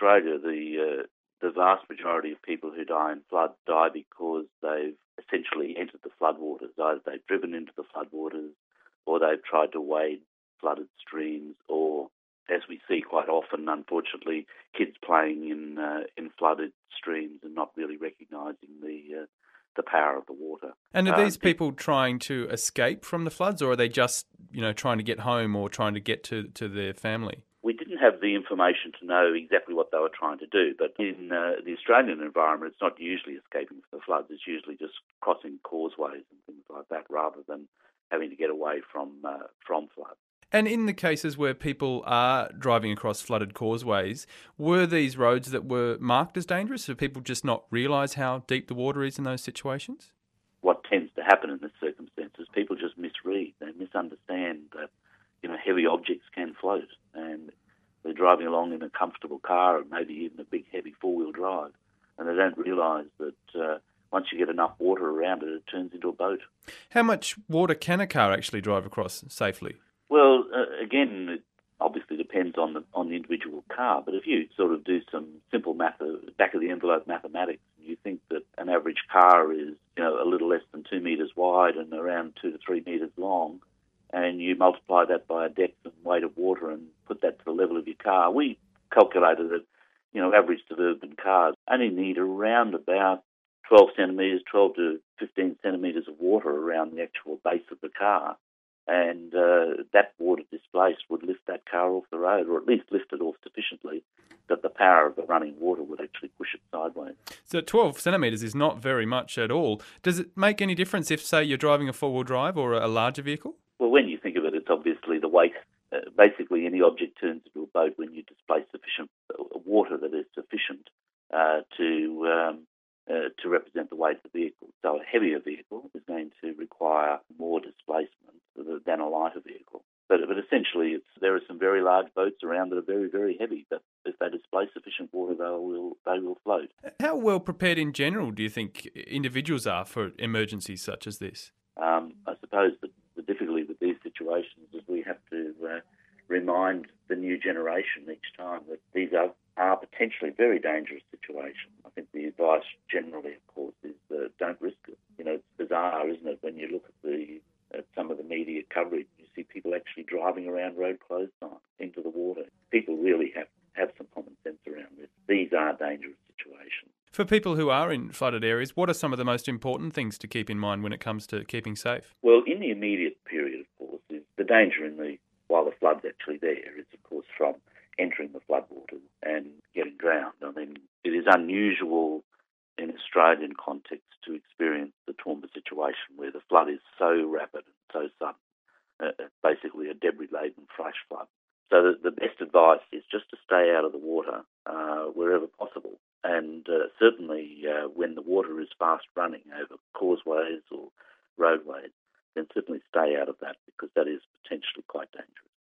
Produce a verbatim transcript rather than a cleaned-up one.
Australia, the uh, the vast majority of people who die in flood die because they've essentially entered the floodwaters. Either they've driven into the floodwaters, or they've tried to wade flooded streams, or, as we see quite often, unfortunately, kids playing in uh, in flooded streams and not really recognising the uh, the power of the water. And are Uh, these people trying to escape from the floods, or are they just, you know, trying to get home or trying to get to, to their family? We didn't have the information to know exactly what they were trying to do, but in uh, the Australian environment, it's not usually escaping from the floods. It's usually just crossing causeways and things like that, rather than having to get away from uh, from floods. And in the cases where people are driving across flooded causeways, were these roads that were marked as dangerous? Do people just not realise how deep the water is in those situations? What tends to happen in this circumstance is people just misread. They misunderstand that, you know, heavy objects can float, and they're driving along in a comfortable car or maybe even a big heavy four-wheel drive, and they don't realise that uh, once you get enough water around it, it turns into a boat. How much water can a car actually drive across safely? Well, uh, again, it obviously depends on the on the individual car, but if you sort of do some simple math, back-of-the-envelope mathematics, you think that an average car is, you know, a little less than two metres wide and around two to three metres long, and you multiply that by a depth and weight of water and put that to the level of your car. We calculated that, you know, average suburban cars only need around about twelve centimetres, twelve to fifteen centimetres of water around the actual base of the car. And uh, that water displaced would lift that car off the road, or at least lift it off sufficiently that the power of the running water would actually push it sideways. So twelve centimetres is not very much at all. Does it make any difference if, say, you're driving a four-wheel drive or a larger vehicle? Well, when you think of it, it's obviously the weight. Uh, basically, any object turns into a boat when you displace sufficient uh, water that is sufficient uh, to um, uh, to represent the weight of the vehicle. So a heavier vehicle is going to require more displacement than a lighter vehicle. But, but essentially, it's, there are some very large boats around that are very, very heavy, but if they displace sufficient water, they will, they will float. How well prepared in general do you think individuals are for emergencies such as this? Um, I suppose the, the difficulty with these situations is we have to uh, remind the new generation each time that these are, are potentially very dangerous situations. I think the advice generally, of course, is uh, don't risk it. You know, it's bizarre, isn't it, when you look at the at some of the media coverage, you see people actually driving around road clotheslines into the water. People really have, have some common sense around this. These are dangerous situations. For people who are in flooded areas, what are some of the most important things to keep in mind when it comes to keeping safe? Well, in the immediate period, of course, is the danger in the while the flood's actually there is, of course, from entering the floodwaters and getting drowned. I mean, it is unusual in Australian context to experience the Toowoomba situation where the flood is so rapid and so sudden, uh, basically a debris-laden flash flood. So the, the best advice is just to stay out of the water uh, wherever possible. And uh, certainly uh, when the water is fast running over causeways or roadways, then certainly stay out of that because that is potentially quite dangerous.